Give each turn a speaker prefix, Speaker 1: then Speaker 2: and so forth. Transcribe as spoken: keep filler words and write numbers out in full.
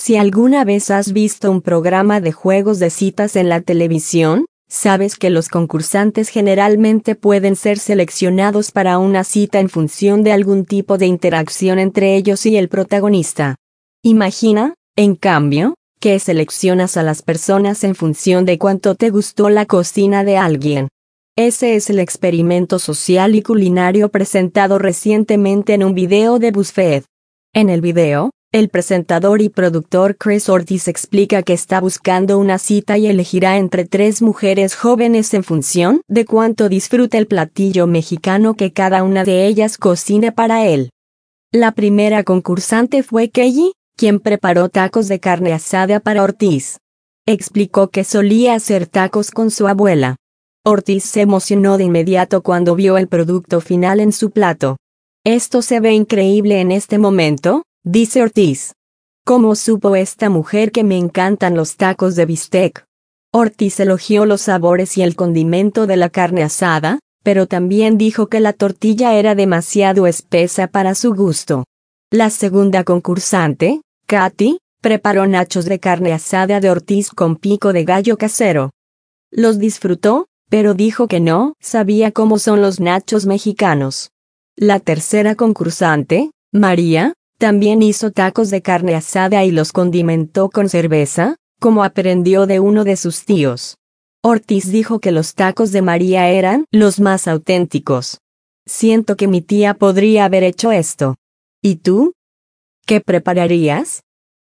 Speaker 1: Si alguna vez has visto un programa de juegos de citas en la televisión, sabes que los concursantes generalmente pueden ser seleccionados para una cita en función de algún tipo de interacción entre ellos y el protagonista. Imagina, en cambio, que seleccionas a las personas en función de cuánto te gustó la cocina de alguien. Ese es el experimento social y culinario presentado recientemente en un video de BuzzFeed. En el video, el presentador y productor Chris Ortiz explica que está buscando una cita y elegirá entre tres mujeres jóvenes en función de cuánto disfruta el platillo mexicano que cada una de ellas cocine para él. La primera concursante fue Kelly, quien preparó tacos de carne asada para Ortiz. Explicó que solía hacer tacos con su abuela. Ortiz se emocionó de inmediato cuando vio el producto final en su plato. «Esto se ve increíble en este momento», dice Ortiz. «¿Cómo supo esta mujer que me encantan los tacos de bistec?». Ortiz elogió los sabores y el condimento de la carne asada, pero también dijo que la tortilla era demasiado espesa para su gusto. La segunda concursante, Katy, preparó nachos de carne asada de Ortiz con pico de gallo casero. Los disfrutó, pero dijo que no sabía cómo son los nachos mexicanos. La tercera concursante, María, también hizo tacos de carne asada y los condimentó con cerveza, como aprendió de uno de sus tíos. Ortiz dijo que los tacos de María eran los más auténticos. «Siento que mi tía podría haber hecho esto. ¿Y tú? ¿Qué prepararías?»,